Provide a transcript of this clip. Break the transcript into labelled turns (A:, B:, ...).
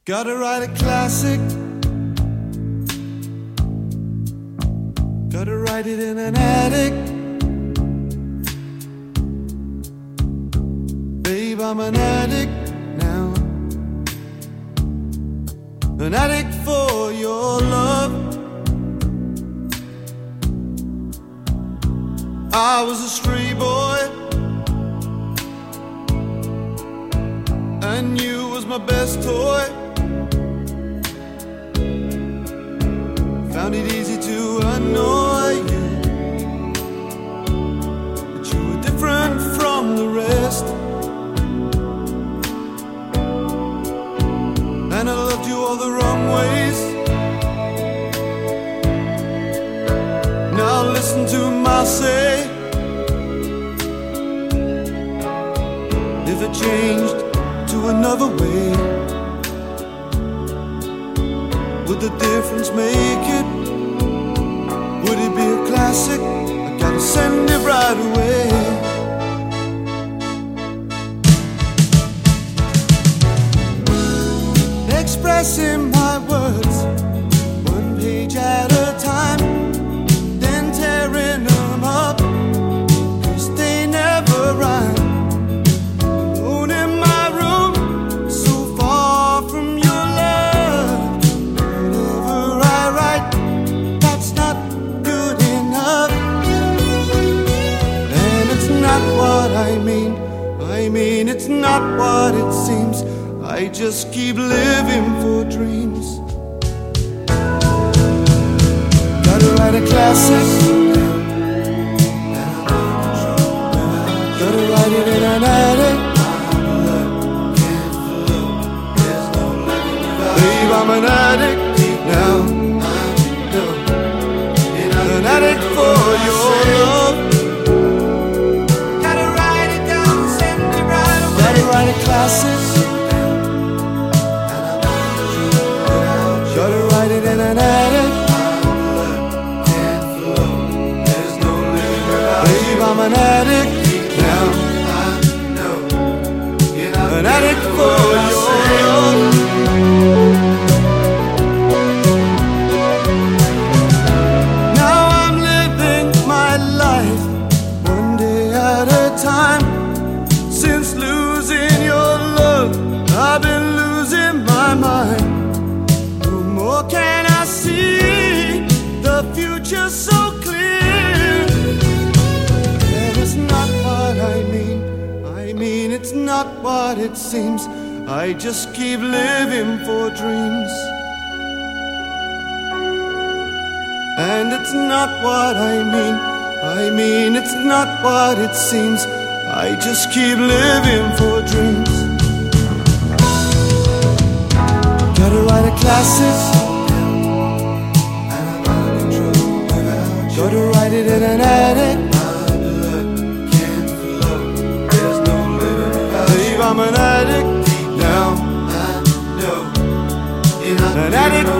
A: Gotta write a classic. Gotta write it in an attic. Babe, I'm an addict now. An addict for your love. I was a stray boy, and you was my best toy. Found it easy to annoy you, but you were different from the rest. And I loved you all the wrong ways. Now listen to my say. If it changed to another way, would the difference make it? Would it be a classic? I gotta send it right away. Expressing my words, one page at a time, then tearing them up, 'cause they never rhyme. Alone in my room, so far from your love. Whatever I write, that's not good enough. And it's not what I mean. It's not what it seems. I just keep living for dreams. Gotta write a classic. Gotta write it in an attic. Babe, I'm an addict now. An addict for your love. Gotta write it down, send it right away. Gotta write a classic. Gotta write it in an attic. Babe, I'm an addict now. An addict for your love. Now I'm living my life one day at a time. Since losing your love, I've been losing my mind. Or can I see the future so clear? And it's not what I mean. It's not what it seems. I just keep living for dreams. And it's not what I mean. It's not what it seems. I just keep living for dreams. Gotta write a classic. Gotta write it in an attic. Babe, I'm an addict now. An addict